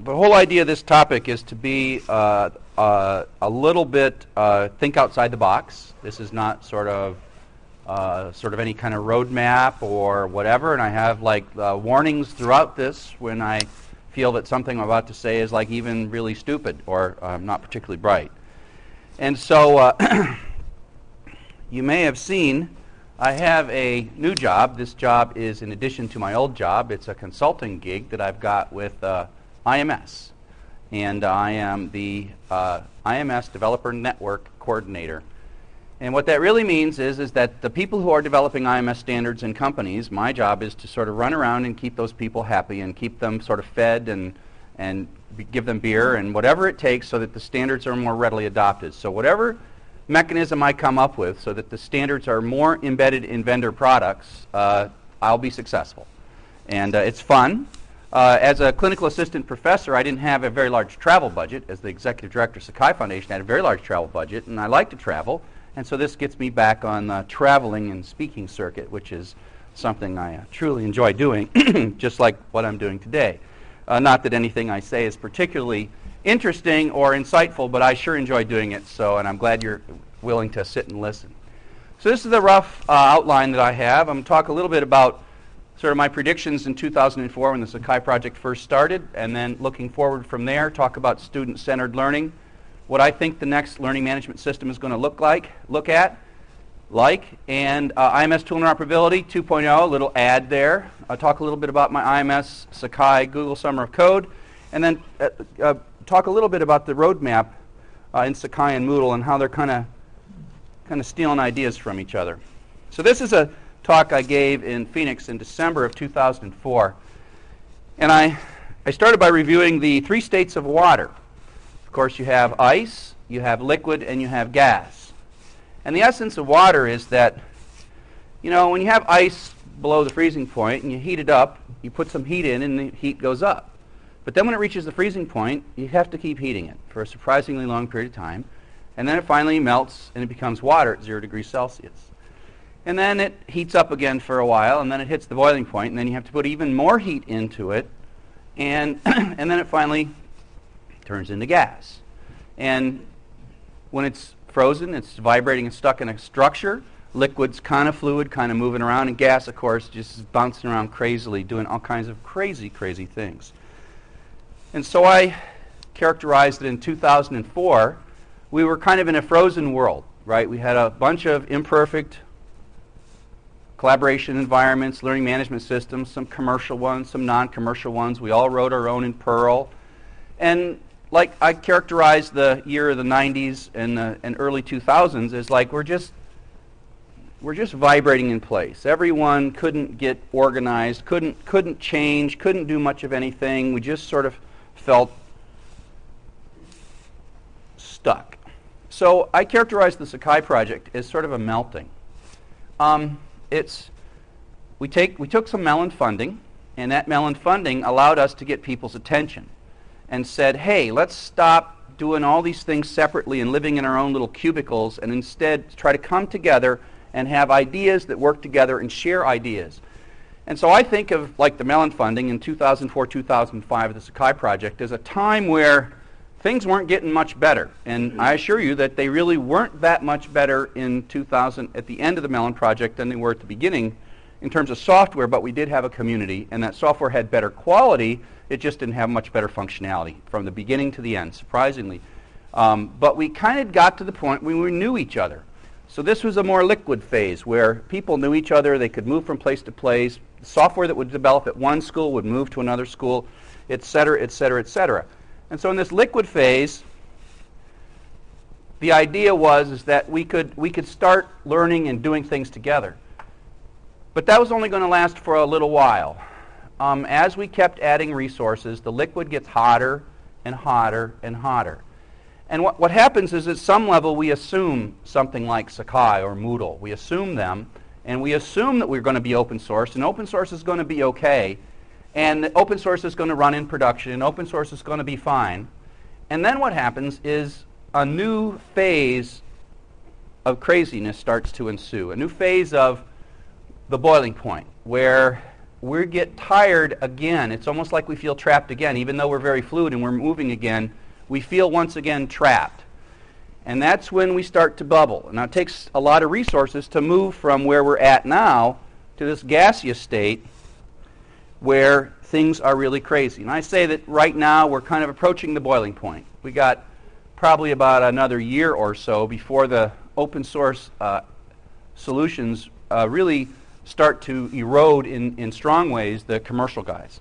the whole idea of this topic is to be a little bit think outside the box. This is not sort of any kind of roadmap or whatever, and I have warnings throughout this when I feel that something I'm about to say is even really stupid or not particularly bright. And so you may have seen I have a new job. This job is in addition to my old job. It's a consulting gig that I've got with IMS. And I am the IMS Developer Network Coordinator. And what that really means is that the people who are developing IMS standards in companies, my job is to sort of run around and keep those people happy and keep them sort of fed and give them beer and whatever it takes so that the standards are more readily adopted. So whatever mechanism I come up with so that the standards are more embedded in vendor products, I'll be successful. And it's fun. As a clinical assistant professor, I didn't have a very large travel budget. As the executive director of Sakai Foundation, I had a very large travel budget, and I like to travel. And so this gets me back on the traveling and speaking circuit, which is something I truly enjoy doing, just like what I'm doing today. Not that anything I say is particularly interesting or insightful, but I sure enjoy doing it, and I'm glad you're willing to sit and listen. So this is the rough outline that I have. I'm going to talk a little bit about sort of my predictions in 2004 when the Sakai project first started, and then looking forward from there, talk about student-centered learning, what I think the next learning management system is going to look at, and IMS tool interoperability 2.0, a little ad there. I'll talk a little bit about my IMS Sakai Google Summer of Code, and then talk a little bit about the roadmap in Sakai and Moodle and how they're kind of stealing ideas from each other. So this is a talk I gave in Phoenix in December of 2004, and I started by reviewing the three states of water. Of course, you have ice, you have liquid, and you have gas. And the essence of water is that, when you have ice below the freezing point and you heat it up, you put some heat in and the heat goes up. But then when it reaches the freezing point, you have to keep heating it for a surprisingly long period of time. And then it finally melts and it becomes water at 0 degrees Celsius. And then it heats up again for a while, and then it hits the boiling point, and then you have to put even more heat into it, and and then it finally turns into gas. And when it's frozen, it's vibrating and stuck in a structure. Liquid's kind of fluid, kind of moving around, and gas, of course, just is bouncing around crazily, doing all kinds of crazy, crazy things. And so I characterized that in 2004, we were kind of in a frozen world, right? We had a bunch of imperfect collaboration environments, learning management systems, some commercial ones, some non-commercial ones. We all wrote our own in Perl. And I characterized the year of the 90s and early 2000s as we're just vibrating in place. Everyone couldn't get organized, couldn't change, couldn't do much of anything. We just sort of felt stuck. So I characterized the Sakai project as sort of a melting. We took some Mellon funding, and that Mellon funding allowed us to get people's attention and said, hey, let's stop doing all these things separately and living in our own little cubicles and instead try to come together and have ideas that work together and share ideas. And so I think of the Mellon funding in 2004, 2005, the Sakai project, as a time where things weren't getting much better. And I assure you that they really weren't that much better in 2000 at the end of the Mellon project than they were at the beginning in terms of software, but we did have a community, and that software had better quality. It just didn't have much better functionality from the beginning to the end, surprisingly. But we kind of got to the point where we knew each other. So this was a more liquid phase where people knew each other. They could move from place to place. The software that would develop at one school would move to another school, et cetera, et cetera, et cetera. And so in this liquid phase, the idea was that we could start learning and doing things together. But that was only going to last for a little while. As we kept adding resources, the liquid gets hotter and hotter and hotter. And what happens is at some level we assume something like Sakai or Moodle. We assume them, and we assume that we're going to be open source, and open source is going to be okay, and open source is going to run in production, and open source is going to be fine. And then what happens is a new phase of craziness starts to ensue, a new phase of the boiling point, where we get tired again. It's almost like we feel trapped again. Even though we're very fluid and we're moving again, we feel once again trapped. And that's when we start to bubble. Now, it takes a lot of resources to move from where we're at now to this gaseous state where things are really crazy. And I say that right now we're kind of approaching the boiling point. We got probably about another year or so before the open source solutions really start to erode in strong ways the commercial guys.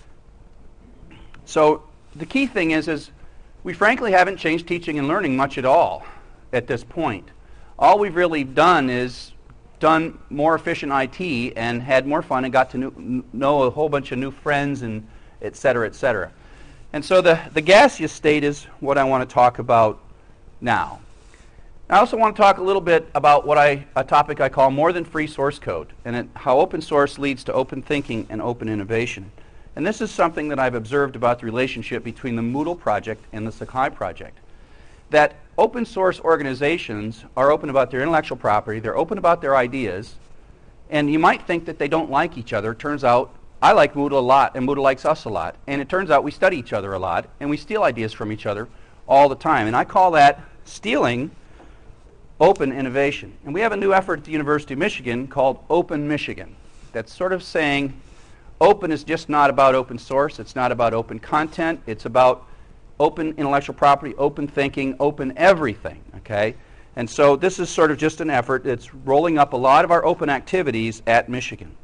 So the key thing is we frankly haven't changed teaching and learning much at all at this point. All we've really done is done more efficient IT and had more fun and got to know a whole bunch of new friends and et cetera, et cetera. And so the gaseous state is what I want to talk about now. I also want to talk a little bit about a topic I call more than free source code, and how open source leads to open thinking and open innovation. And this is something that I've observed about the relationship between the Moodle project and the Sakai project. That open source organizations are open about their intellectual property, they're open about their ideas, and you might think that they don't like each other. It turns out I like Moodle a lot, and Moodle likes us a lot. And it turns out we study each other a lot, and we steal ideas from each other all the time. And I call that stealing open innovation. And we have a new effort at the University of Michigan called Open Michigan. That's sort of saying open is just not about open source. It's not about open content. It's about open intellectual property, open thinking, open everything. Okay? And so this is sort of just an effort that's rolling up a lot of our open activities at Michigan.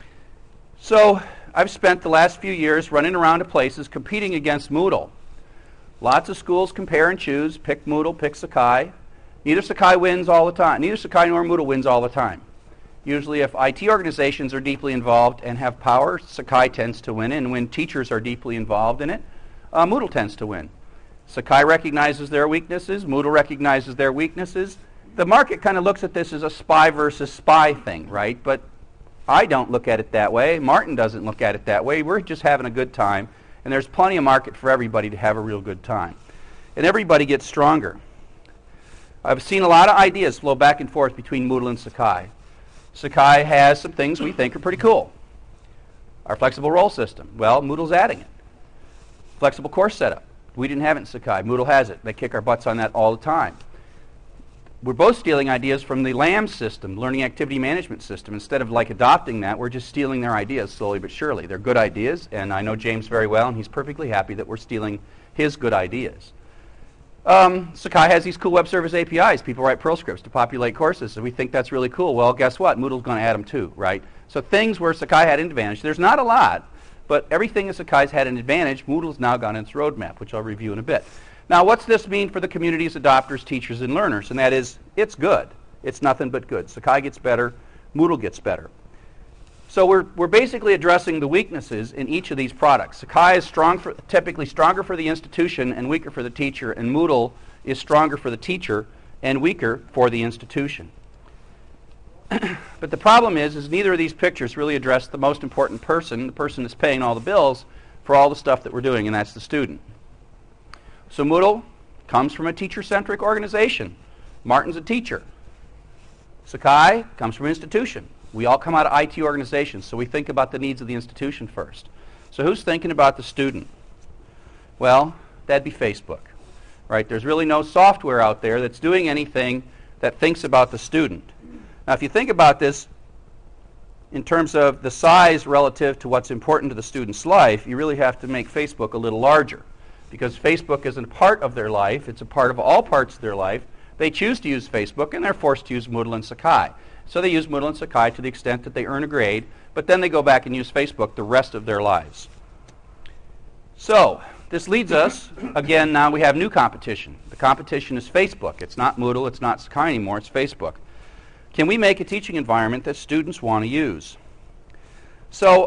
So I've spent the last few years running around to places competing against Moodle. Lots of schools compare and choose, pick Moodle, pick Sakai. Neither Sakai wins all the time. Neither Sakai nor Moodle wins all the time. Usually if IT organizations are deeply involved and have power, Sakai tends to win, and when teachers are deeply involved in it, Moodle tends to win. Sakai recognizes their weaknesses, Moodle recognizes their weaknesses. The market kind of looks at this as a spy versus spy thing, right? But I don't look at it that way. Martin doesn't look at it that way. We're just having a good time, and there's plenty of market for everybody to have a real good time. And everybody gets stronger. I've seen a lot of ideas flow back and forth between Moodle and Sakai. Sakai has some things we think are pretty cool. Our flexible role system. Well, Moodle's adding it. Flexible course setup. We didn't have it in Sakai. Moodle has it. They kick our butts on that all the time. We're both stealing ideas from the LAM system, Learning Activity Management System. Instead of like adopting that, we're just stealing their ideas slowly but surely. They're good ideas, and I know James very well, and he's perfectly happy that we're stealing his good ideas. Sakai has these cool web service APIs. People write Perl scripts to populate courses, so we think that's really cool. Well, guess what? Moodle's going to add them too, right? So things where Sakai had an advantage. There's not a lot, but everything that Sakai's had an advantage, Moodle's now got in its roadmap, which I'll review in a bit. Now, what's this mean for the community's adopters, teachers, and learners? And that is, it's good. It's nothing but good. Sakai gets better. Moodle gets better. So we're basically addressing the weaknesses in each of these products. Sakai is typically stronger for the institution and weaker for the teacher, and Moodle is stronger for the teacher and weaker for the institution. But the problem is neither of these pictures really address the most important person, the person that's paying all the bills for all the stuff that we're doing, and that's the student. So Moodle comes from a teacher-centric organization. Martin's a teacher. Sakai comes from an institution. We all come out of IT organizations, so we think about the needs of the institution first. So who's thinking about the student? Well, that'd be Facebook, right? There's really no software out there that's doing anything that thinks about the student. Now, if you think about this in terms of the size relative to what's important to the student's life, you really have to make Facebook a little larger, because Facebook isn't a part of their life. It's a part of all parts of their life. They choose to use Facebook, and they're forced to use Moodle and Sakai. So they use Moodle and Sakai to the extent that they earn a grade, but then they go back and use Facebook the rest of their lives. So this leads us, again, now we have new competition. The competition is Facebook. It's not Moodle, it's not Sakai anymore, it's Facebook. Can we make a teaching environment that students want to use? So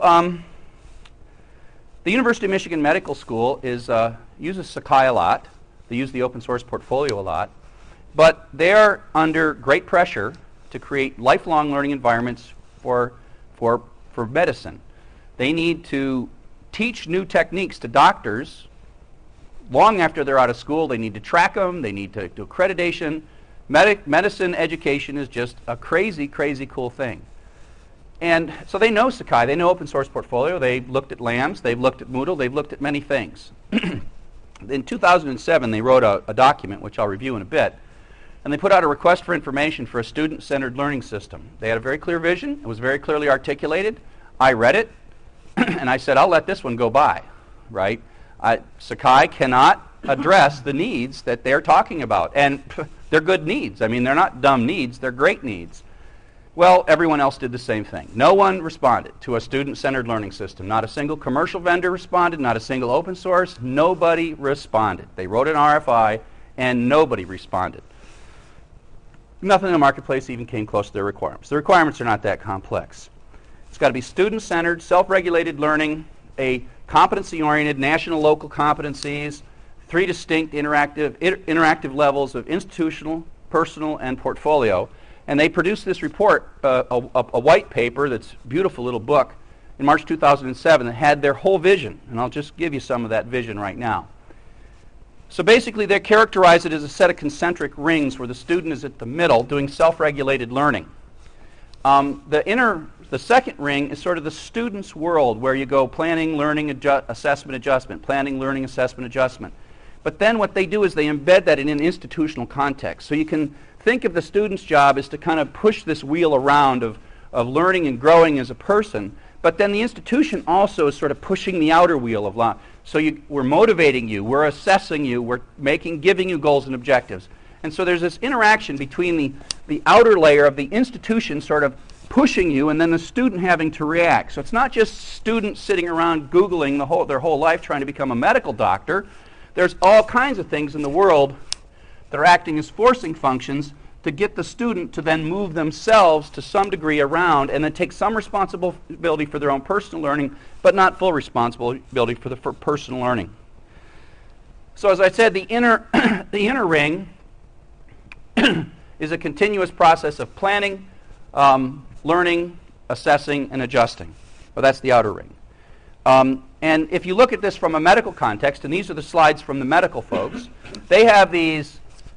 the University of Michigan Medical School uses Sakai a lot. They use the open source portfolio a lot. But they're under great pressure to create lifelong learning environments for medicine. They need to teach new techniques to doctors long after they're out of school. They need to track them. They need to do accreditation. Medicine education is just a crazy, crazy cool thing. And so they know Sakai, they know Open Source Portfolio, they've looked at LAMS, they've looked at Moodle, they've looked at many things. In 2007, they wrote a document, which I'll review in a bit, and they put out a request for information for a student-centered learning system. They had a very clear vision, it was very clearly articulated. I read it, and I said, I'll let this one go by, right? Sakai cannot address the needs that they're talking about, and they're good needs. I mean, they're not dumb needs, they're great needs. Well, everyone else did the same thing. No one responded to a student-centered learning system. Not a single commercial vendor responded, not a single open source. Nobody responded. They wrote an RFI, and nobody responded. Nothing in the marketplace even came close to their requirements. The requirements are not that complex. It's got to be student-centered, self-regulated learning, a competency-oriented, national, local competencies, 3 distinct interactive levels of institutional, personal, and portfolio. And they produced this report, a white paper that's a beautiful little book, in March 2007 that had their whole vision. And I'll just give you some of that vision right now. So basically, they characterize it as a set of concentric rings where the student is at the middle doing self-regulated learning. The second ring is sort of the student's world, where you go planning, learning, assessment, adjustment, planning, learning, assessment, adjustment. But then what they do is they embed that in an institutional context. So you can think of the student's job as to kind of push this wheel around of learning and growing as a person, but then the institution also is sort of pushing the outer wheel of life. So we're motivating you, we're assessing you, we're giving you goals and objectives. And so there's this interaction between the outer layer of the institution sort of pushing you and then the student having to react. So it's not just students sitting around Googling their whole life trying to become a medical doctor. There's all kinds of things in the world that are acting as forcing functions to get the student to then move themselves to some degree around and then take some responsibility for their own personal learning, but not full responsibility for personal learning. So as I said, the inner ring is a continuous process of planning, learning, assessing, and adjusting. Well, that's the outer ring. And if you look at this from a medical context, and these are the slides from the medical folks, they have these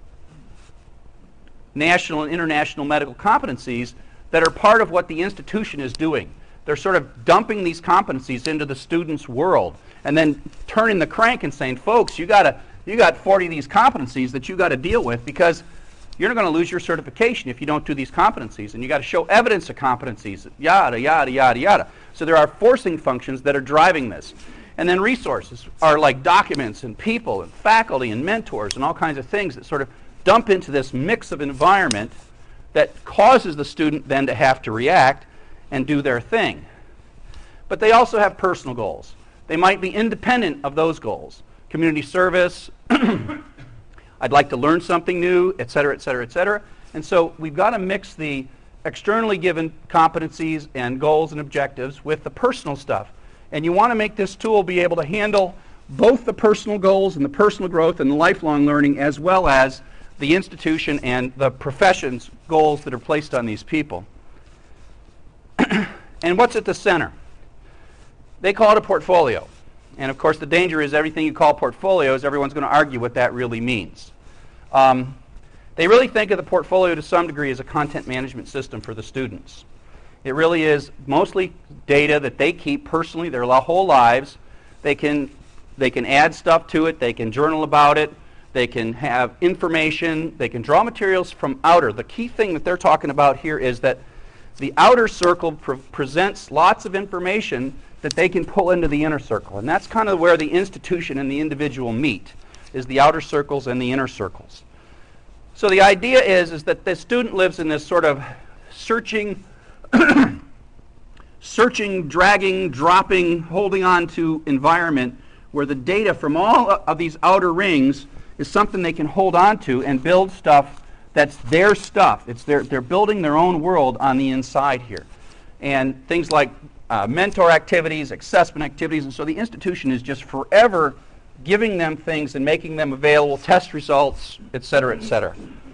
national and international medical competencies that are part of what the institution is doing. They're sort of dumping these competencies into the student's world and then turning the crank and saying, folks, you got 40 of these competencies that you got to deal with because you're not going to lose your certification if you don't do these competencies, and you got to show evidence of competencies, yada, yada, yada, yada. So there are forcing functions that are driving this. And then resources are like documents and people and faculty and mentors and all kinds of things that sort of dump into this mix of environment that causes the student then to have to react and do their thing. But they also have personal goals. They might be independent of those goals. Community service, I'd like to learn something new, et cetera, et cetera, et cetera. And so we've got to mix the externally given competencies and goals and objectives with the personal stuff. And you want to make this tool be able to handle both the personal goals and the personal growth and the lifelong learning, as well as the institution and the profession's goals that are placed on these people. And what's at the center? They call it a portfolio. And of course the danger is everything you call portfolios, everyone's going to argue what that really means. They really think of the portfolio to some degree as a content management system for the students. It really is mostly data that they keep personally their whole lives. They can add stuff to it, they can journal about it, they can have information, they can draw materials from outer. The key thing that they're talking about here is that the outer circle presents lots of information that they can pull into the inner circle. And that's kind of where the institution and the individual meet, is the outer circles and the inner circles. So the idea is that the student lives in this sort of searching, dragging, dropping, holding on to environment where the data from all of these outer rings is something they can hold on to and build stuff that's their stuff. They're building their own world on the inside here. And things like mentor activities, assessment activities, and so the institution is just forever giving them things and making them available, test results, et cetera, et cetera.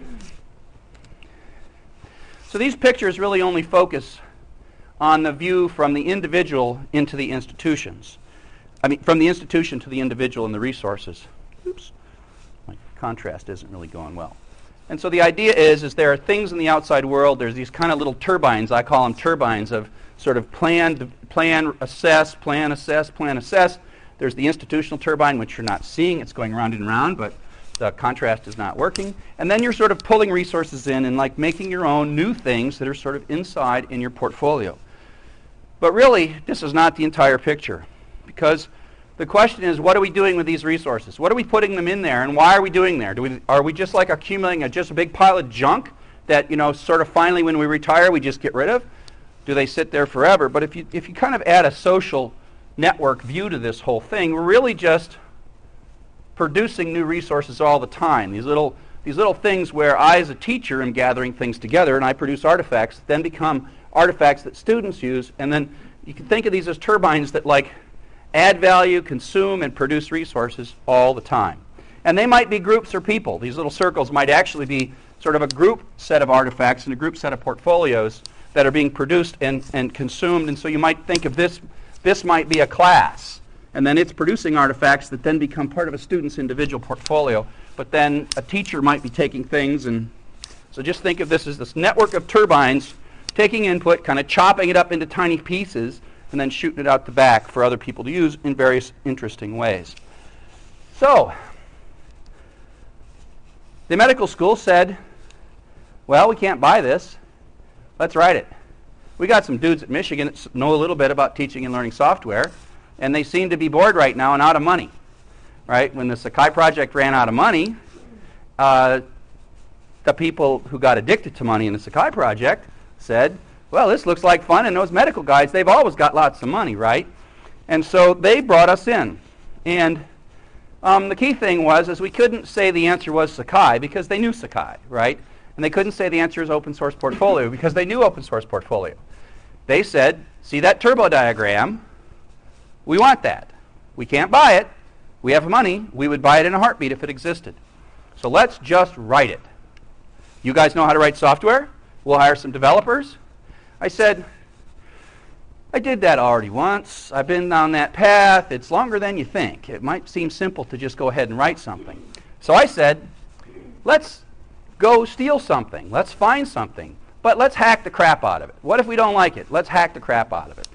So these pictures really only focus on the view from the individual into the institutions. I mean, from the institution to the individual and the resources. Oops, my contrast isn't really going well. And so the idea is there are things in the outside world, there's these kind of little turbines, I call them turbines, of sort of plan, assess, plan, assess, plan, assess. There's the institutional turbine, which you're not seeing. It's going round and round, but the contrast is not working. And then you're sort of pulling resources in and like making your own new things that are sort of inside in your portfolio. But really, this is not the entire picture, because the question is, what are we doing with these resources? What are we putting them in there, and why are we doing there? Are we just like accumulating just a big pile of junk that, you know, sort of finally when we retire we just get rid of? Do they sit there forever? But if you kind of add a social network view to this whole thing, we're really just producing new resources all the time. These little things where I as a teacher am gathering things together and I produce artifacts that then become artifacts that students use, and then you can think of these as turbines that like add value, consume, and produce resources all the time. And they might be groups or people. These little circles might actually be sort of a group set of artifacts and a group set of portfolios that are being produced and consumed. And so you might think of this might be a class, and then it's producing artifacts that then become part of a student's individual portfolio. But then a teacher might be taking things, and so just think of this as this network of turbines taking input, kind of chopping it up into tiny pieces, and then shooting it out the back for other people to use in various interesting ways. So, the medical school said, well, we can't buy this. Let's write it. We got some dudes at Michigan that know a little bit about teaching and learning software, and they seem to be bored right now and out of money. Right? When the Sakai project ran out of money, the people who got addicted to money in the Sakai project said, well, this looks like fun, and those medical guys, they've always got lots of money, right? And so they brought us in. And the key thing was we couldn't say the answer was Sakai because they knew Sakai, right? And they couldn't say the answer is open source portfolio because they knew open source portfolio. They said, see that turbo diagram? We want that. We can't buy it. We have money. We would buy it in a heartbeat if it existed. So let's just write it. You guys know how to write software? We'll hire some developers. I said, I did that already once. I've been down that path. It's longer than you think. It might seem simple to just go ahead and write something. So I said, let's go steal something. Let's find something. But let's hack the crap out of it. What if we don't like it? Let's hack the crap out of it.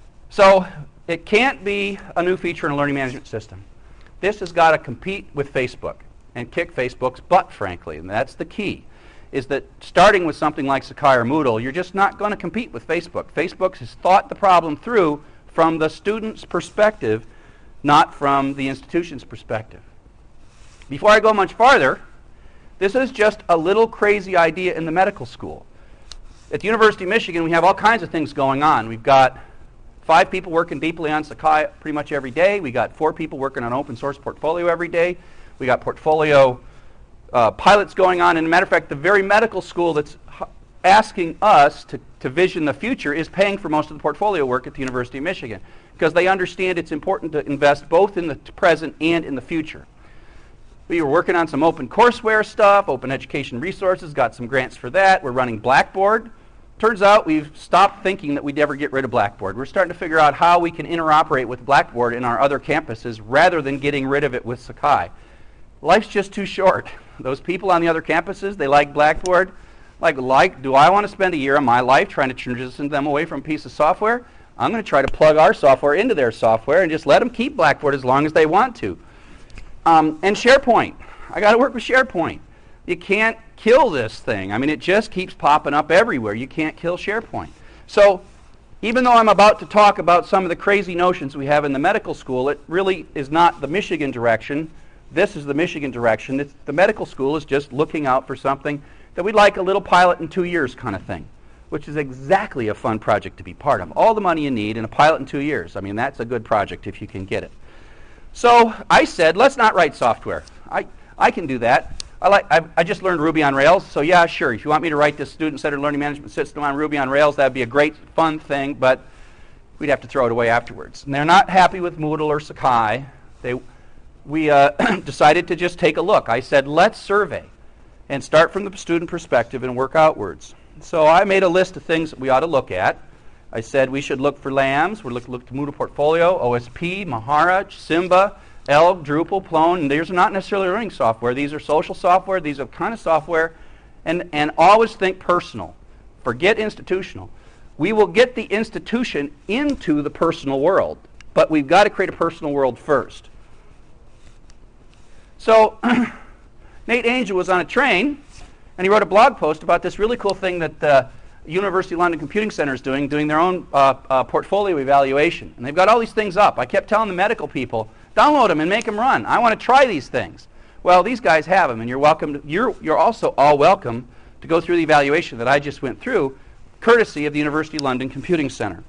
So it can't be a new feature in a learning management system. This has got to compete with Facebook and kick Facebook's butt, frankly. And that's the key, is that starting with something like Sakai or Moodle, you're just not going to compete with Facebook. Facebook has thought the problem through from the student's perspective, not from the institution's perspective. Before I go much farther, this is just a little crazy idea in the medical school. At the University of Michigan, we have all kinds of things going on. We've got 5 people working deeply on Sakai pretty much every day. We got 4 people working on open source portfolio every day. We got portfolio pilots going on. And as a matter of fact, the very medical school that's asking us to vision the future is paying for most of the portfolio work at the University of Michigan because they understand it's important to invest both in the present and in the future. We were working on some open courseware stuff, open education resources, got some grants for that. We're running Blackboard. Turns out we've stopped thinking that we'd ever get rid of Blackboard. We're starting to figure out how we can interoperate with Blackboard in our other campuses rather than getting rid of it with Sakai. Life's just too short. Those people on the other campuses, they like Blackboard. Do I want to spend a year of my life trying to transition them away from a piece of software? I'm going to try to plug our software into their software and just let them keep Blackboard as long as they want to. And SharePoint. I got to work with SharePoint. You can't kill this thing. I mean, it just keeps popping up everywhere. You can't kill SharePoint. So even though I'm about to talk about some of the crazy notions we have in the medical school, it really is not the Michigan direction. This is the Michigan direction. The medical school is just looking out for something that we'd like a little pilot in 2 years kind of thing, which is exactly a fun project to be part of. All the money you need and a pilot in 2 years. I mean, that's a good project if you can get it. So I said, let's not write software. I can do that. I just learned Ruby on Rails, so yeah, sure. If you want me to write this student-centered learning management system on Ruby on Rails, that'd be a great, fun thing, but we'd have to throw it away afterwards. And they're not happy with Moodle or Sakai. We decided to just take a look. I said, let's survey and start from the student perspective and work outwards. So I made a list of things that we ought to look at. I said we should look for LAMs. We'll look to Moodle Portfolio, OSP, Maharaj, Simba, Elk, Drupal, Plone. And these are not necessarily learning software. These are social software. These are kind of software. And always think personal. Forget institutional. We will get the institution into the personal world, but we've got to create a personal world first. So Nate Angel was on a train, and he wrote a blog post about this really cool thing that the University of London Computing Center is doing their own portfolio evaluation. And they've got all these things up. I kept telling the medical people, download them and make them run. I want to try these things. Well, these guys have them, and you're welcome. You're also all welcome to go through the evaluation that I just went through, courtesy of the University of London Computing Center.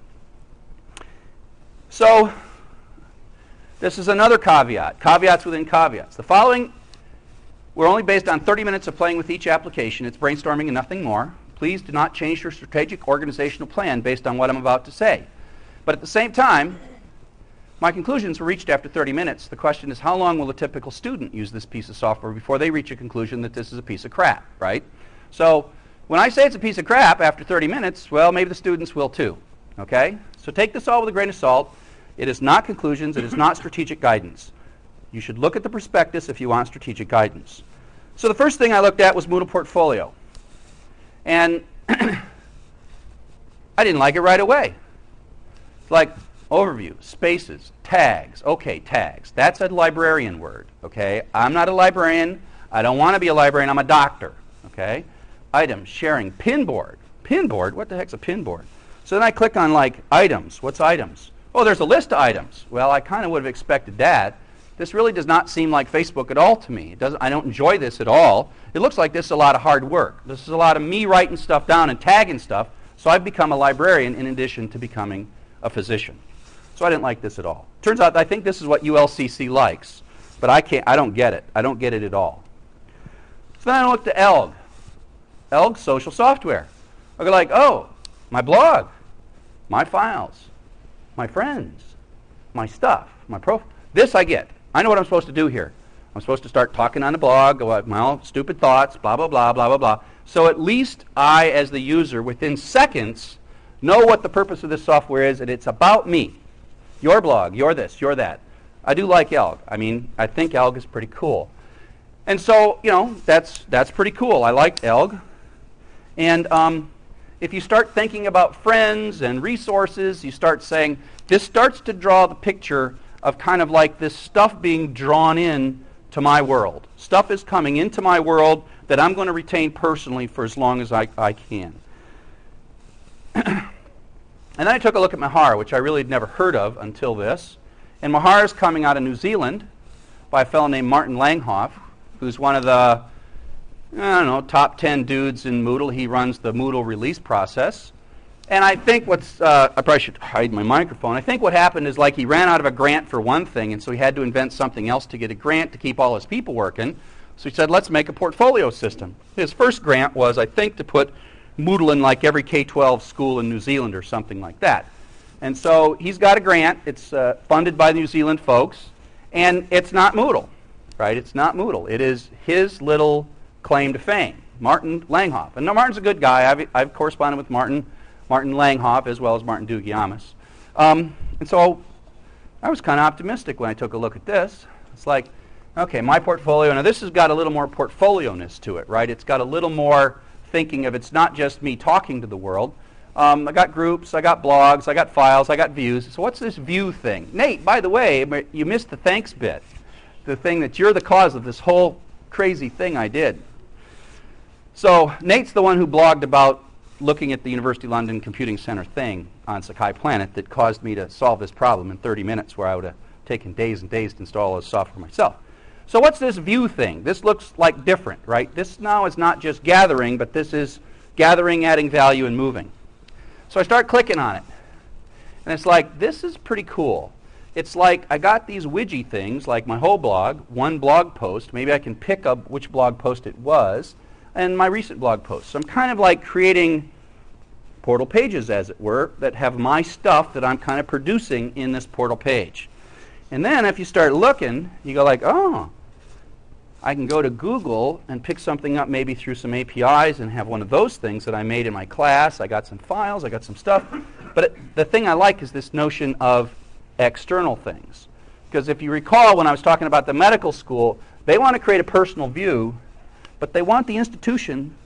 So this is another caveat, caveats within caveats. The following were only based on 30 minutes of playing with each application. It's brainstorming and nothing more. Please do not change your strategic organizational plan based on what I'm about to say. But at the same time, my conclusions were reached after 30 minutes. The question is, how long will a typical student use this piece of software before they reach a conclusion that this is a piece of crap, right? So when I say it's a piece of crap after 30 minutes, well, maybe the students will too, okay? So take this all with a grain of salt. It is not conclusions. It is not strategic guidance. You should look at the prospectus if you want strategic guidance. So the first thing I looked at was Moodle Portfolio. And I didn't like it right away. It's like overview, spaces, tags. Okay, tags. That's a librarian word, okay? I'm not a librarian. I don't want to be a librarian. I'm a doctor, okay? Items, sharing, pinboard. Pinboard? What the heck's a pinboard? So then I click on, like, items. What's items? Oh, there's a list of items. Well, I kind of would have expected that. This really does not seem like Facebook at all to me. I don't enjoy this at all. It looks like this is a lot of hard work. This is a lot of me writing stuff down and tagging stuff. So I've become a librarian in addition to becoming a physician. So I didn't like this at all. Turns out I think this is what ULCC likes, but I don't get it. I don't get it at all. So then I looked at ELG. ELG social software. I go like, oh, my blog, my files, my friends, my stuff, my profile. This I get. I know what I'm supposed to do here. I'm supposed to start talking on the blog about my own stupid thoughts, blah, blah, blah, blah, blah, blah. So at least I, as the user, within seconds, know what the purpose of this software is, and it's about me. Your blog, your this, your that. I do like ELG. I mean, I think ELG is pretty cool. And so, you know, that's pretty cool. I like ELG. And if you start thinking about friends and resources, you start saying, this starts to draw the picture of kind of like this stuff being drawn in to my world. Stuff is coming into my world that I'm going to retain personally for as long as I can. And then I took a look at Mahar, which I really had never heard of until this. And Mahar is coming out of New Zealand by a fellow named Martin Langhoff, who's one of the, I don't know, top 10 dudes in Moodle. He runs the Moodle release process. And I think I probably should hide my microphone. I think what happened is like he ran out of a grant for one thing, and so he had to invent something else to get a grant to keep all his people working. So he said, let's make a portfolio system. His first grant was, I think, to put Moodle in like every K-12 school in New Zealand or something like that. And so he's got a grant. It's funded by the New Zealand folks, and it's not Moodle, right? It's not Moodle. It is his little claim to fame, Martin Langhoff. And no, Martin's a good guy. I've corresponded with Martin Langhoff, as well as Martin Dougiamas. And so I was kind of optimistic when I took a look at this. It's like, okay, my portfolio, now this has got a little more portfolio-ness to it, right? It's got a little more thinking of it's not just me talking to the world. I got groups, I got blogs, I got files, I got views. So what's this view thing? Nate, by the way, you missed the thanks bit, the thing that you're the cause of this whole crazy thing I did. So Nate's the one who blogged about looking at the University of London Computing Center thing on Sakai Planet that caused me to solve this problem in 30 minutes where I would have taken days and days to install this software myself. So what's this view thing? This looks like different, right? This now is not just gathering, but this is gathering, adding value, and moving. So I start clicking on it. And it's like, this is pretty cool. It's like I got these widget things, like my whole blog, one blog post. Maybe I can pick up which blog post it was, and my recent blog post. So I'm kind of like creating portal pages, as it were, that have my stuff that I'm kind of producing in this portal page. And then if you start looking, you go like, oh, I can go to Google and pick something up maybe through some APIs and have one of those things that I made in my class. I got some files, I got some stuff. But the thing I like is this notion of external things. Because if you recall when I was talking about the medical school, they want to create a personal view, but they want the institution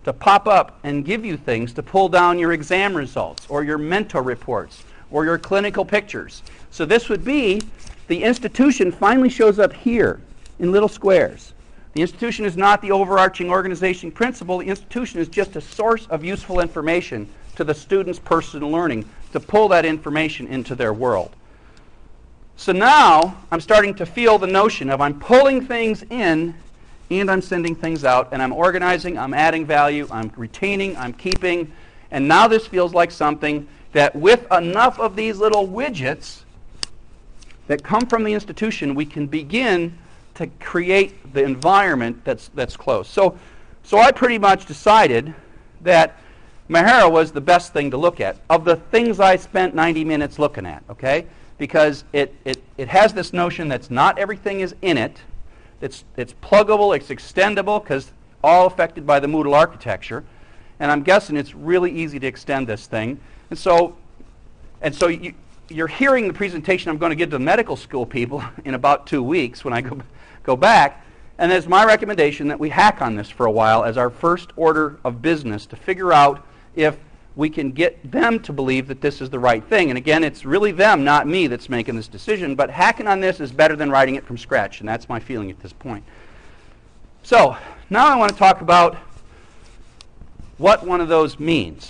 to pop up and give you things to pull down your exam results or your mentor reports or your clinical pictures. So this would be, the institution finally shows up here in little squares. The institution is not the overarching organization principle. The institution is just a source of useful information to the student's personal learning to pull that information into their world. So now I'm starting to feel the notion of I'm pulling things in and I'm sending things out, and I'm organizing, I'm adding value, I'm retaining, I'm keeping, and now this feels like something that with enough of these little widgets that come from the institution, we can begin to create the environment that's close. So I pretty much decided that Mahara was the best thing to look at of the things I spent 90 minutes looking at, okay? Because it has this notion that not everything is in it. It's pluggable, it's extendable, because all affected by the Moodle architecture. And I'm guessing it's really easy to extend this thing. And so you're hearing the presentation I'm going to give to the medical school people in about 2 weeks when I go back. And it's my recommendation that we hack on this for a while as our first order of business to figure out if we can get them to believe that this is the right thing. And again, it's really them, not me, that's making this decision. But hacking on this is better than writing it from scratch, and that's my feeling at this point. So now I want to talk about what one of those means.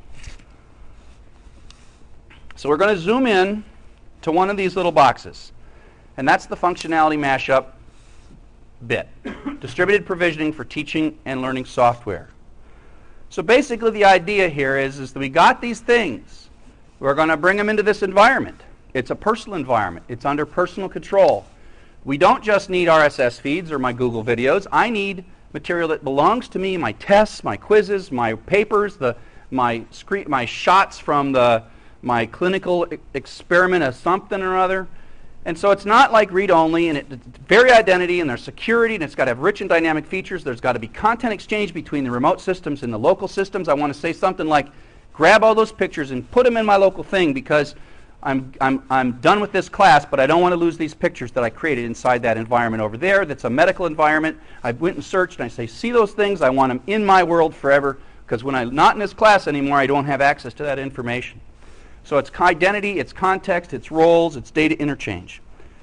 So we're going to zoom in to one of these little boxes, and that's the functionality mashup bit, distributed provisioning for teaching and learning software. So basically the idea here is that we got these things. We're going to bring them into this environment. It's a personal environment. It's under personal control. We don't just need RSS feeds or my Google videos. I need material that belongs to me, my tests, my quizzes, my papers, my shots from my clinical experiment of something or other. And so it's not like read-only, and it's very identity, and there's security, and it's got to have rich and dynamic features. There's got to be content exchange between the remote systems and the local systems. I want to say something like, grab all those pictures and put them in my local thing because I'm done with this class, but I don't want to lose these pictures that I created inside that environment over there. That's a medical environment. I went and searched, and I say, see those things? I want them in my world forever, because when I'm not in this class anymore, I don't have access to that information. So it's identity, it's context, it's roles, it's data interchange.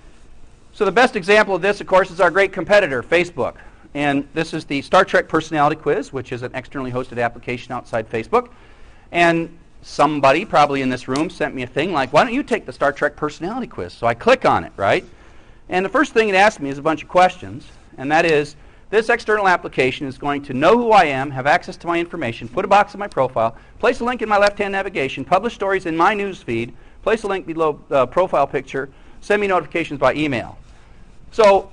So the best example of this, of course, is our great competitor, Facebook. And this is the Star Trek Personality Quiz, which is an externally hosted application outside Facebook. And somebody, probably in this room, sent me a thing like, why don't you take the Star Trek Personality Quiz? So I click on it, right? And the first thing it asks me is a bunch of questions. And that is, this external application is going to know who I am, have access to my information, put a box in my profile, place a link in my left-hand navigation, publish stories in my news feed, place a link below the profile picture, send me notifications by email. So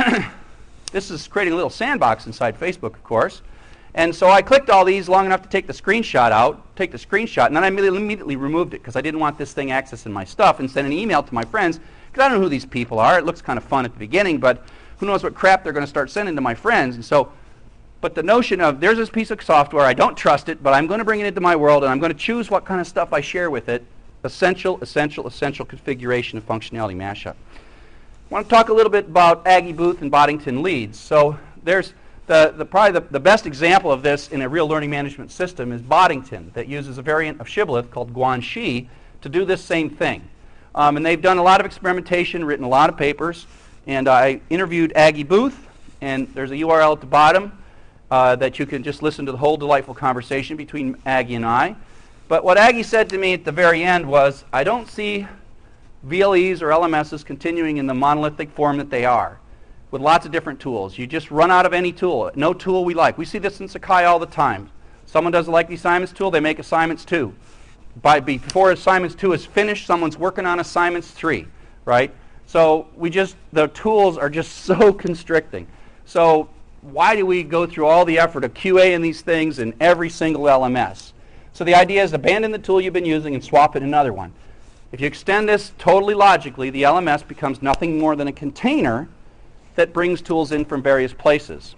this is creating a little sandbox inside Facebook, of course. And so I clicked all these long enough to take the screenshot, and then I immediately removed it because I didn't want this thing accessing my stuff, and sent an email to my friends because I don't know who these people are. It looks kind of fun at the beginning, but who knows what crap they're going to start sending to my friends. And so, but the notion of there's this piece of software, I don't trust it, but I'm going to bring it into my world, and I'm going to choose what kind of stuff I share with it. Essential configuration of functionality mashup. I want to talk a little bit about Aggie Booth and Boddington Leeds. So there's probably the best example of this in a real learning management system is Boddington, that uses a variant of Shibboleth called Guanxi to do this same thing. And they've done a lot of experimentation, written a lot of papers. And I interviewed Aggie Booth, and there's a URL at the bottom that you can just listen to the whole delightful conversation between Aggie and I. But what Aggie said to me at the very end was, I don't see VLEs or LMSs continuing in the monolithic form that they are, with lots of different tools. You just run out of any tool. No tool we like. We see this in Sakai all the time. Someone doesn't like the assignments tool, they make assignments 2. Before assignments 2 is finished, someone's working on assignments 3, right? So the tools are just so constricting. So why do we go through all the effort of QA-ing these things in every single LMS? So the idea is abandon the tool you've been using and swap it another one. If you extend this totally logically, the LMS becomes nothing more than a container that brings tools in from various places.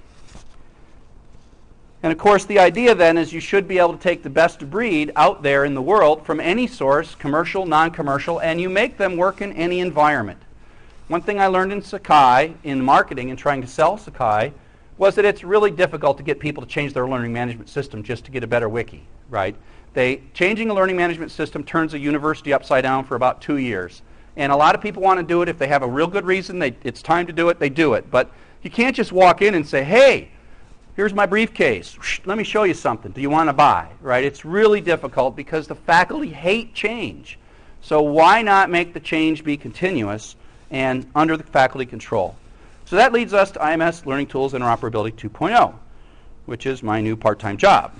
And of course, the idea then is you should be able to take the best of breed out there in the world from any source, commercial, non-commercial, and you make them work in any environment. One thing I learned in Sakai, in marketing and trying to sell Sakai, was that it's really difficult to get people to change their learning management system just to get a better wiki, right? Changing a learning management system turns a university upside down for about 2 years. And a lot of people want to do it. If they have a real good reason, it's time to do it, they do it. But you can't just walk in and say, hey, here's my briefcase. Let me show you something. Do you want to buy? Right? It's really difficult because the faculty hate change. So why not make the change be continuous and under the faculty control? So that leads us to IMS Learning Tools Interoperability 2.0, which is my new part-time job.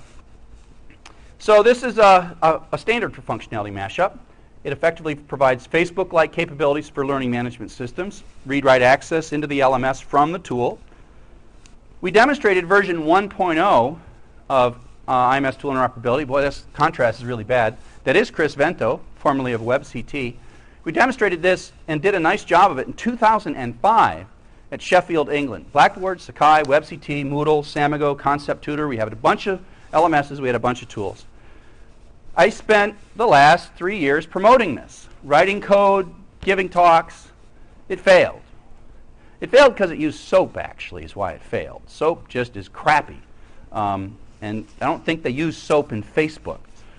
So this is a standard for functionality mashup. It effectively provides Facebook-like capabilities for learning management systems, read-write access into the LMS from the tool. We demonstrated version 1.0 of IMS Tool Interoperability. Boy, this contrast is really bad. That is Chris Vento, formerly of WebCT. We demonstrated this and did a nice job of it in 2005 at Sheffield, England. Blackboard, Sakai, WebCT, Moodle, Samigo, Concept Tutor. We had a bunch of LMSs. We had a bunch of tools. I spent the last 3 years promoting this, writing code, giving talks. It failed. It failed because it used SOAP, actually, is why it failed. SOAP just is crappy. And I don't think they use SOAP in Facebook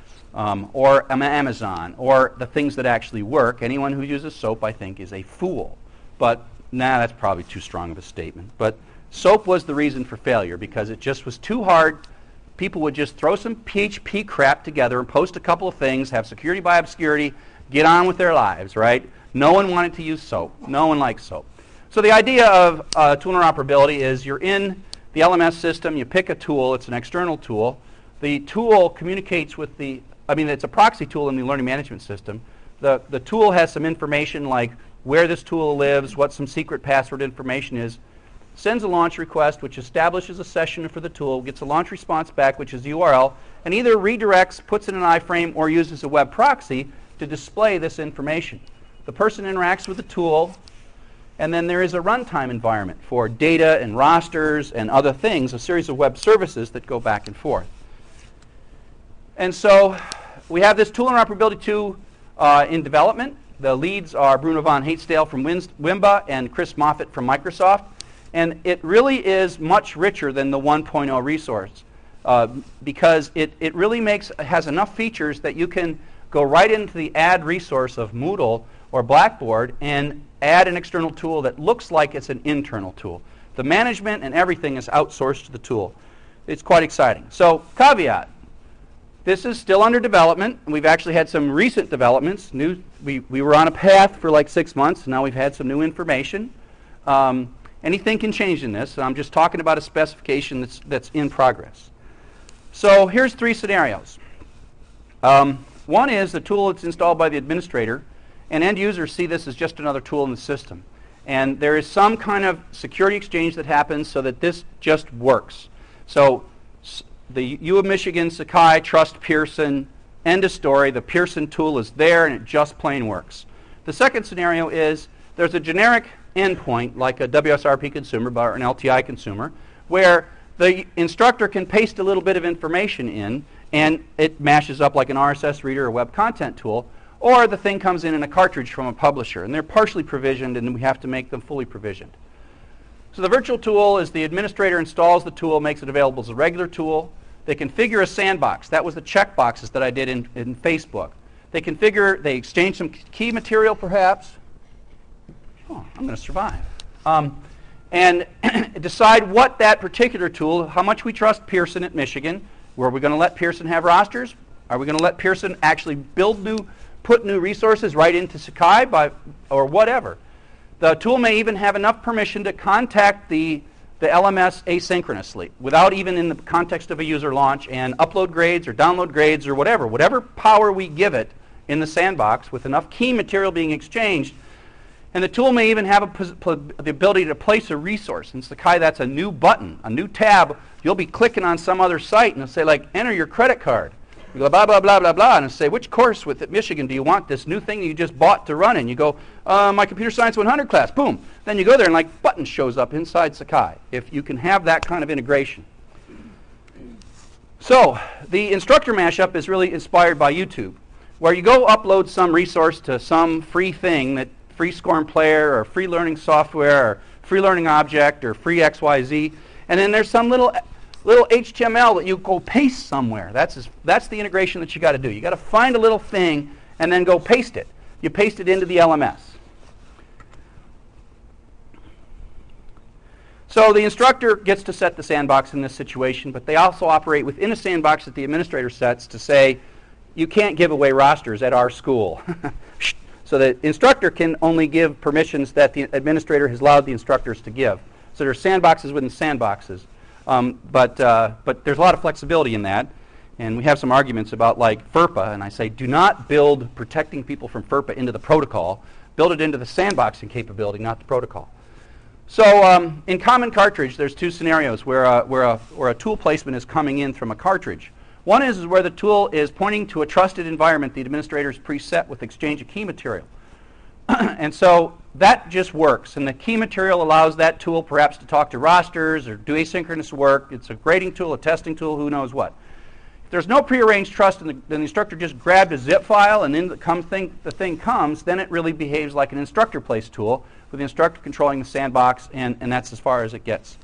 or Amazon or the things that actually work. Anyone who uses SOAP, I think, is a fool. But, that's probably too strong of a statement. But SOAP was the reason for failure because it just was too hard. People would just throw some PHP crap together and post a couple of things, have security by obscurity, get on with their lives, right? No one wanted to use SOAP. No one likes SOAP. So the idea of tool interoperability is you're in the LMS system, you pick a tool, it's an external tool. The tool communicates with it's a proxy tool in the learning management system. The tool has some information like where this tool lives, what some secret password information is, sends a launch request which establishes a session for the tool, gets a launch response back which is the URL, and either redirects, puts in an iframe, or uses a web proxy to display this information. The person interacts with the tool, and then there is a runtime environment for data and rosters and other things, a series of web services that go back and forth. And so we have this Tool Interoperability 2 in development. The leads are Bruno von Haetstale from Wimba and Chris Moffett from Microsoft. And it really is much richer than the 1.0 resource because it really has enough features that you can go right into the add resource of Moodle or Blackboard and add an external tool that looks like it's an internal tool. The management and everything is outsourced to the tool. It's quite exciting. So, caveat. This is still under development. We've actually had some recent developments. We were on a path for like 6 months. Now we've had some new information. Anything can change in this. I'm just talking about a specification that's in progress. So here's 3 scenarios. One is the tool that's installed by the administrator, and end users see this as just another tool in the system. And there is some kind of security exchange that happens so that this just works. So the U of Michigan, Sakai, Trust Pearson, end of story. The Pearson tool is there, and it just plain works. The second scenario is there's a generic endpoint like a WSRP consumer or an LTI consumer where the instructor can paste a little bit of information in and it mashes up like an RSS reader or web content tool, or the thing comes in a cartridge from a publisher and they're partially provisioned and we have to make them fully provisioned. So the virtual tool is the administrator installs the tool, makes it available as a regular tool. They configure a sandbox. That was the checkboxes that I did in Facebook. They exchange some key material perhaps. Oh, I'm going to survive. And decide what that particular tool, how much we trust Pearson at Michigan. Were we going to let Pearson have rosters? Are we going to let Pearson actually put new resources right into Sakai or whatever? The tool may even have enough permission to contact the LMS asynchronously without even in the context of a user launch and upload grades or download grades or whatever power we give it in the sandbox with enough key material being exchanged. And the tool may even have the ability to place a resource. In Sakai, that's a new button, a new tab. You'll be clicking on some other site, and it'll say, like, enter your credit card. You go, blah, blah, blah, blah, blah, and it'll say, which course at Michigan do you want this new thing that you just bought to run in? You go, my Computer Science 100 class. Boom. Then you go there, and, like, button shows up inside Sakai, if you can have that kind of integration. So the instructor mashup is really inspired by YouTube, where you go upload some resource to some free thing that free SCORM player or free learning software or free learning object or free XYZ, And then there's some little HTML that you go paste somewhere. That's the integration that you got to do. You got to find a little thing and then go paste it. You paste it into the LMS. So the instructor gets to set the sandbox in this situation, but they also operate within a sandbox that the administrator sets to say, you can't give away rosters at our school. So the instructor can only give permissions that the administrator has allowed the instructors to give. So there's sandboxes within sandboxes. But there's a lot of flexibility in that. And we have some arguments about like FERPA, and I say do not build protecting people from FERPA into the protocol. Build it into the sandboxing capability, not the protocol. So in Common Cartridge, there's two scenarios where a tool placement is coming in from a cartridge. One is where the tool is pointing to a trusted environment the administrator's preset with exchange of key material. And so that just works. And the key material allows that tool perhaps to talk to rosters or do asynchronous work. It's a grading tool, a testing tool, who knows what. If there's no prearranged trust and the instructor just grabbed a zip file and then the thing comes, then it really behaves like an instructor place tool with the instructor controlling the sandbox, and that's as far as it gets.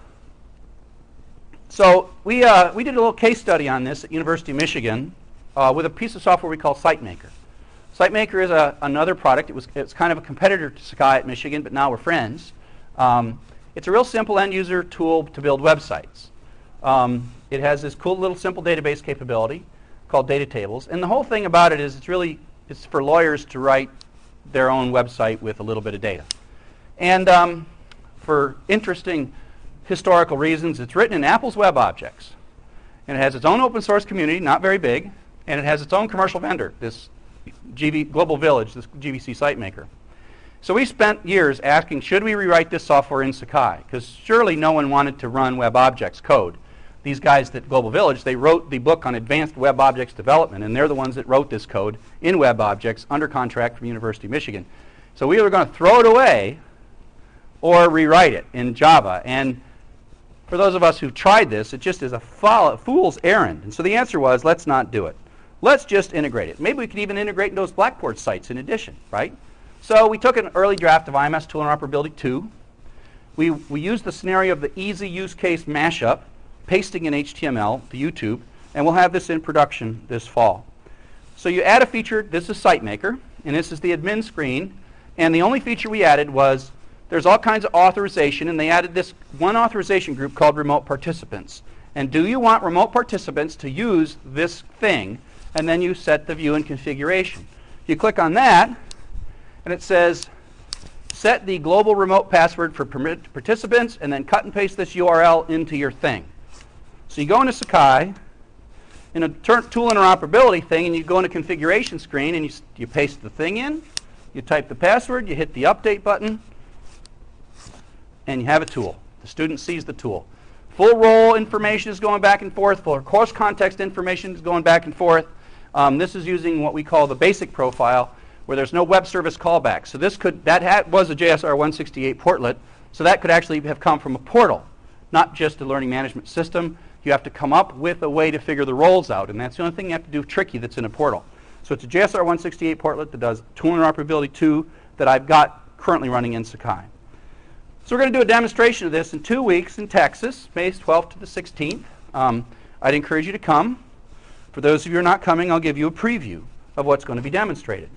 So we did a little case study on this at University of Michigan with a piece of software we call SiteMaker. SiteMaker is another product. It's kind of a competitor to Sakai at Michigan, but now we're friends. It's a real simple end-user tool to build websites. It has this cool little simple database capability called data tables, and the whole thing about it is it's for lawyers to write their own website with a little bit of data. And for interesting historical reasons, it's written in Apple's Web Objects. And it has its own open source community, not very big, and it has its own commercial vendor, this Global Village, this GVC SiteMaker. So we spent years asking, should we rewrite this software in Sakai? Because surely no one wanted to run Web Objects code. These guys at Global Village, they wrote the book on advanced Web Objects development, and they're the ones that wrote this code in Web Objects under contract from University of Michigan. So we were going to throw it away or rewrite it in Java. And for those of us who've tried this, it just is a fool's errand. And so the answer was, let's not do it. Let's just integrate it. Maybe we could even integrate those Blackboard sites in addition, right? So we took an early draft of IMS Tool Interoperability 2. We used the scenario of the easy use case mashup, pasting in HTML to YouTube, and we'll have this in production this fall. So you add a feature. This is SiteMaker, and this is the admin screen. And the only feature we added was there's all kinds of authorization, and they added this one authorization group called remote participants. And do you want remote participants to use this thing? And then you set the view and configuration. You click on that, and it says, set the global remote password for participants, and then cut and paste this URL into your thing. So you go into Sakai, in a tool interoperability thing, and you go into configuration screen, and you paste the thing in, you type the password, you hit the update button, and you have a tool. The student sees the tool. Full role information is going back and forth. Full course context information is going back and forth. This is using what we call the basic profile, where there's no web service callback. So that was a JSR 168 portlet, so that could actually have come from a portal, not just a learning management system. You have to come up with a way to figure the roles out, and that's the only thing you have to do tricky that's in a portal. So it's a JSR 168 portlet that does Tool Interoperability 2 that I've got currently running in Sakai. So we're going to do a demonstration of this in 2 weeks in Texas, May 12th to the 16th. I'd encourage you to come. For those of you who are not coming, I'll give you a preview of what's going to be demonstrated.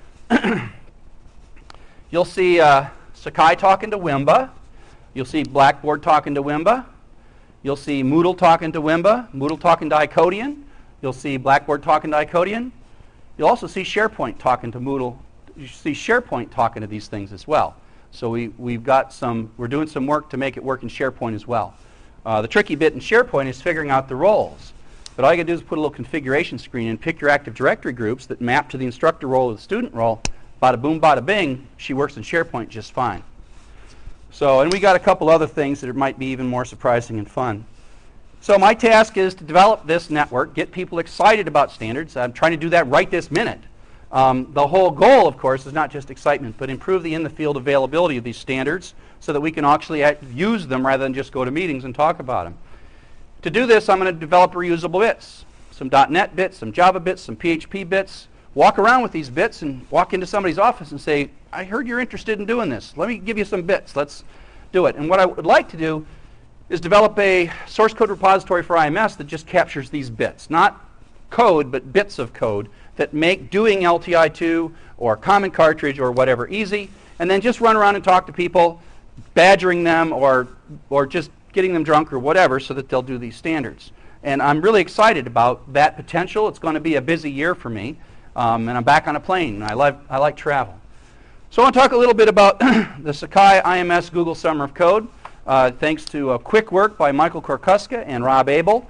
You'll see Sakai talking to Wimba. You'll see Blackboard talking to Wimba. You'll see Moodle talking to Wimba, Moodle talking to Icodian. You'll see Blackboard talking to Icodian. You'll also see SharePoint talking to Moodle. You see SharePoint talking to these things as well. So we're doing some work to make it work in SharePoint as well. The tricky bit in SharePoint is figuring out the roles. But all you got to do is put a little configuration screen and pick your Active Directory groups that map to the instructor role or the student role. Bada boom, bada bing, she works in SharePoint just fine. So, and we got a couple other things that might be even more surprising and fun. So my task is to develop this network, get people excited about standards. I'm trying to do that right this minute. The whole goal, of course, is not just excitement, but improve the in-the-field availability of these standards so that we can actually use them rather than just go to meetings and talk about them. To do this, I'm going to develop reusable bits, some .NET bits, some Java bits, some PHP bits, walk around with these bits and walk into somebody's office and say, I heard you're interested in doing this. Let me give you some bits. Let's do it. And what I would like to do is develop a source code repository for IMS that just captures these bits. Not code, but bits of code that make doing LTI2 or common cartridge or whatever easy, and then just run around and talk to people, badgering them or just getting them drunk or whatever so that they'll do these standards. And I'm really excited about that potential. It's going to be a busy year for me, and I'm back on a plane. I like travel. So I want to talk a little bit about the Sakai IMS Google Summer of Code, thanks to quick work by Michael Korkuska and Rob Abel.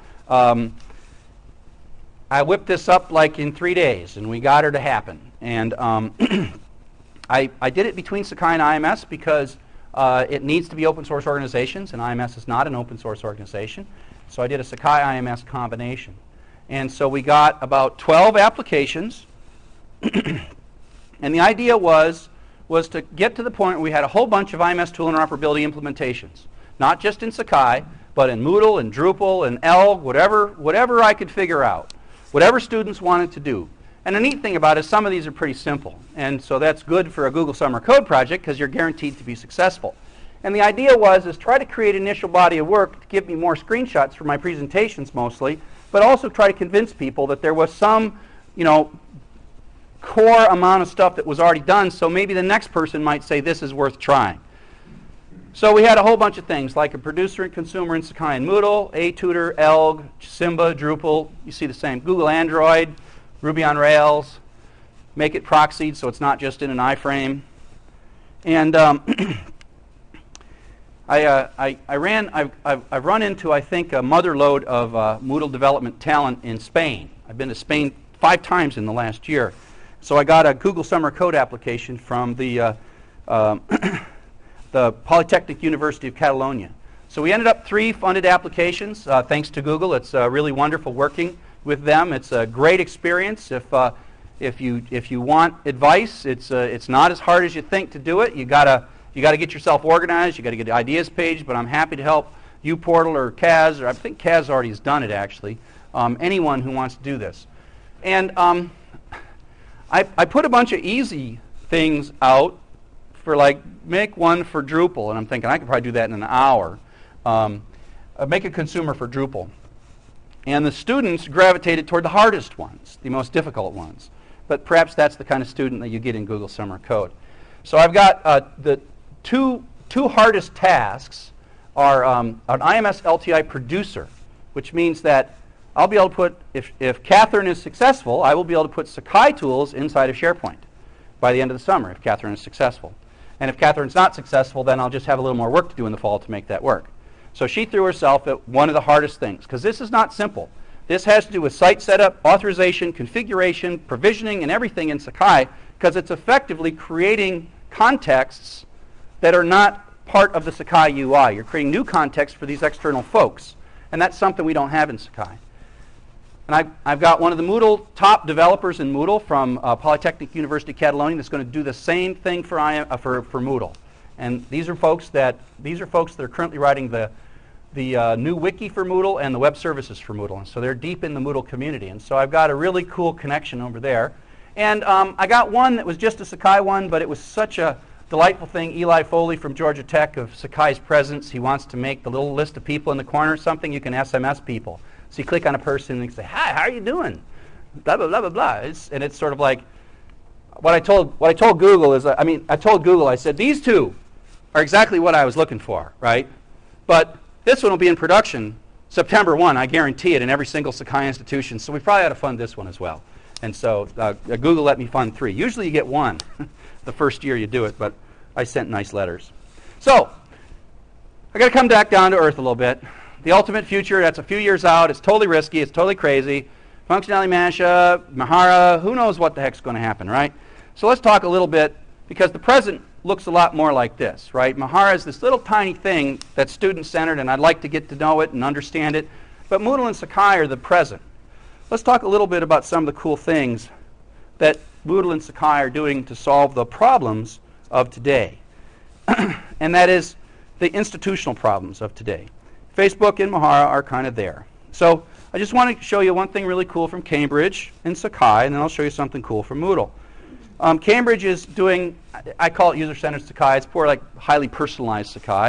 I whipped this up like in 3 days, and we got her to happen. And I did it between Sakai and IMS because it needs to be open source organizations, and IMS is not an open source organization. So I did a Sakai IMS combination. And so we got about 12 applications. And the idea was to get to the point where we had a whole bunch of IMS tool interoperability implementations, not just in Sakai, but in Moodle and Drupal and Elg, whatever I could figure out, whatever students wanted to do. And the neat thing about it is some of these are pretty simple. And so that's good for a Google Summer Code project because you're guaranteed to be successful. And the idea is try to create an initial body of work to give me more screenshots for my presentations mostly, but also try to convince people that there was some, core amount of stuff that was already done, so maybe the next person might say this is worth trying. So we had a whole bunch of things like a producer and consumer in Sakai and Moodle, ATutor, Elg, Simba, Drupal. You see the same. Google Android, Ruby on Rails, make it proxied so it's not just in an iframe. And I've run into, I think, a mother lode of Moodle development talent in Spain. I've been to Spain 5 times in the last year. So I got a Google Summer Code application from the Polytechnic University of Catalonia. So we ended up 3 funded applications thanks to Google. It's really wonderful working with them. It's a great experience. If you want advice, it's not as hard as you think to do it. You gotta get yourself organized. You gotta get the ideas page. But I'm happy to help uPortal or Kaz, or I think Kaz already has done it actually. Anyone who wants to do this, and I put a bunch of easy things out for make one for Drupal, and I'm thinking I could probably do that in an hour. Make a consumer for Drupal. And the students gravitated toward the hardest ones, the most difficult ones. But perhaps that's the kind of student that you get in Google Summer Code. So I've got the two hardest tasks are an IMS LTI producer, which means that I'll be able to put, if Catherine is successful, I will be able to put Sakai tools inside of SharePoint by the end of the summer if Catherine is successful. And if Catherine's not successful, then I'll just have a little more work to do in the fall to make that work. So she threw herself at one of the hardest things, because this is not simple. This has to do with site setup, authorization, configuration, provisioning, and everything in Sakai, because it's effectively creating contexts that are not part of the Sakai UI. You're creating new contexts for these external folks, and that's something we don't have in Sakai. And I've got one of the Moodle top developers in Moodle from Polytechnic University Catalonia that's going to do the same thing for Moodle. And these are folks that are currently writing the new wiki for Moodle and the web services for Moodle. And so they're deep in the Moodle community. And so I've got a really cool connection over there. And I got one that was just a Sakai one, but it was such a delightful thing. Eli Foley from Georgia Tech of Sakai's Presence. He wants to make the little list of people in the corner something you can SMS people. So you click on a person and you say, "Hi, how are you doing?" Blah blah blah blah blah. And it's sort of like what I told Google is, I told Google, I said, these two are exactly what I was looking for, right? But this one will be in production September 1, I guarantee it, in every single Sakai institution. So we probably ought to fund this one as well. And so Google let me fund 3. Usually you get 1 the first year you do it, but I sent nice letters. So I got to come back down to earth a little bit. The ultimate future, that's a few years out. It's totally risky. It's totally crazy. Functionality mashup, Mahara, who knows what the heck's going to happen, right? So let's talk a little bit, because the present looks a lot more like this, right? Mahara is this little tiny thing that's student-centered, and I'd like to get to know it and understand it. But Moodle and Sakai are the present. Let's talk a little bit about some of the cool things that Moodle and Sakai are doing to solve the problems of today. And that is the institutional problems of today. Facebook and Mahara are kind of there. So I just want to show you one thing really cool from Cambridge and Sakai, and then I'll show you something cool from Moodle. Cambridge is doing, I call it user-centered Sakai. It's more like highly personalized Sakai.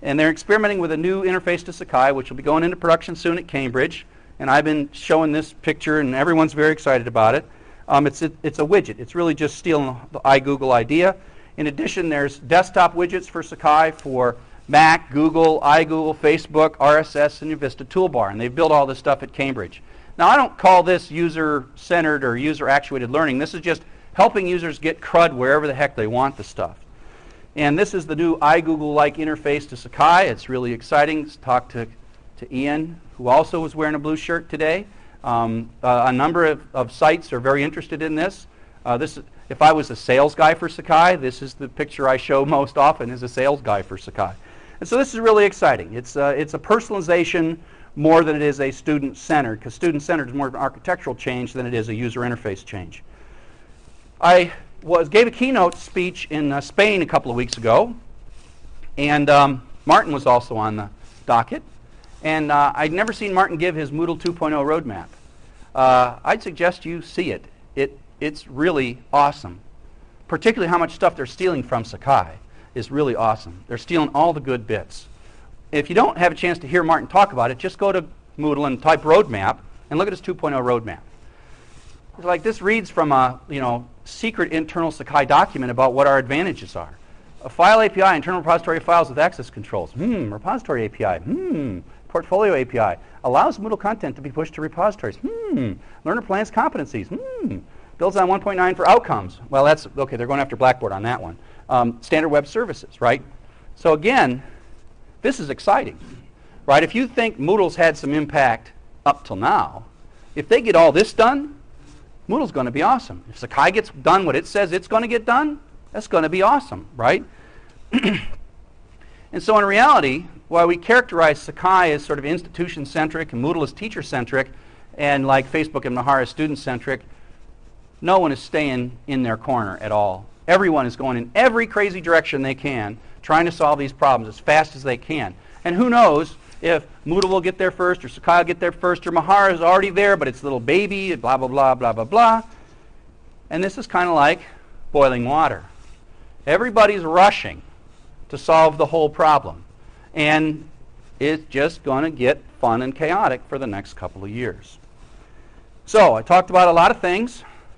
And they're experimenting with a new interface to Sakai, which will be going into production soon at Cambridge. And I've been showing this picture, and everyone's very excited about it. It's a widget. It's really just stealing the iGoogle idea. In addition, there's desktop widgets for Sakai for Mac, Google, iGoogle, Facebook, RSS, and your Vista toolbar. And they've built all this stuff at Cambridge. Now, I don't call this user-centered or user-actuated learning. This is just helping users get CRUD wherever the heck they want the stuff. And this is the new iGoogle-like interface to Sakai. It's really exciting. Let's talk to Ian, who also was wearing a blue shirt today. A number of sites are very interested in this. If I was a sales guy for Sakai, this is the picture I show most often as a sales guy for Sakai. And so this is really exciting. It's a personalization more than it is a student-centered, because student-centered is more of an architectural change than it is a user interface change. I gave a keynote speech in Spain a couple of weeks ago, and Martin was also on the docket. And I'd never seen Martin give his Moodle 2.0 roadmap. I'd suggest you see it. It's really awesome. Particularly how much stuff they're stealing from Sakai is really awesome. They're stealing all the good bits. If you don't have a chance to hear Martin talk about it, just go to Moodle and type roadmap and look at his 2.0 roadmap. It's like this reads from a secret internal Sakai document about what our advantages are. A file API, internal repository of files with access controls. Repository API. Portfolio API. Allows Moodle content to be pushed to repositories. Learner plans competencies. Builds on 1.9 for outcomes. Well, that's, okay, they're going after Blackboard on that one. Standard web services, right? So again, this is exciting, right? If you think Moodle's had some impact up till now, if they get all this done, Moodle's going to be awesome. If Sakai gets done what it says it's going to get done, that's going to be awesome, right? And so in reality, while we characterize Sakai as sort of institution-centric and Moodle as teacher-centric, and like Facebook and Mahara as student-centric, no one is staying in their corner at all. Everyone is going in every crazy direction they can, trying to solve these problems as fast as they can. And who knows if Moodle will get there first, or Sakai will get there first, or Mahara is already there, but it's a little baby, blah, blah, blah, blah, blah, blah. And this is kind of like boiling water. Everybody's rushing to solve the whole problem. And it's just going to get fun and chaotic for the next couple of years. So I talked about a lot of things.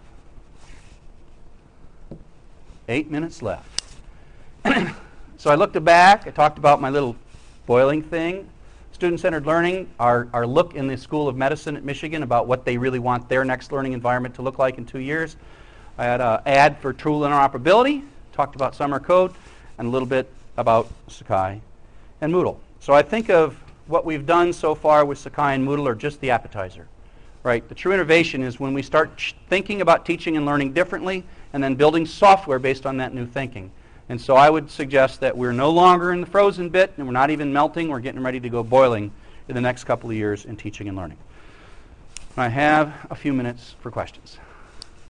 8 minutes left. So I looked back. I talked about my little boiling thing. Student-centered learning, our look in the School of Medicine at Michigan about what they really want their next learning environment to look like in 2 years. I had an ad for tool interoperability, talked about summer code, and a little bit about Sakai and Moodle. So I think of what we've done so far with Sakai and Moodle are just the appetizer, right? The true innovation is when we start thinking about teaching and learning differently and then building software based on that new thinking. And so I would suggest that we're no longer in the frozen bit, and we're not even melting. We're getting ready to go boiling in the next couple of years in teaching and learning. I have a few minutes for questions.